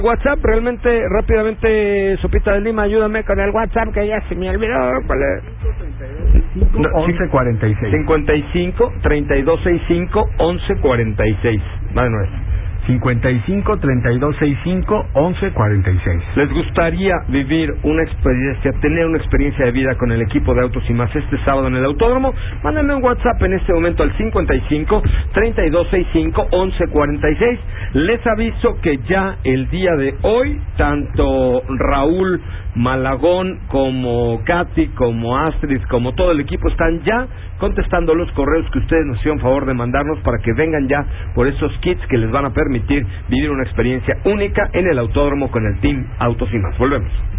WhatsApp, realmente, rápidamente, Sopita de Lima, ayúdame con el WhatsApp que ya se me olvidó. ¿Cuál es? 1146. 55 3265 1146. Va de nuevo. 55 3265 1146. ¿Les gustaría vivir una experiencia, tener una experiencia de vida con el equipo de Autos y Más este sábado en el Autódromo? Mándenme un WhatsApp en este momento al 55 3265 1146. Les aviso que ya el día de hoy, tanto Raúl Malagón como Katy, como Astrid, como todo el equipo están ya contestando los correos que ustedes nos hicieron favor de mandarnos para que vengan ya por esos kits que les van a permitir vivir una experiencia única en el Autódromo con el Team Autos y Más. Volvemos.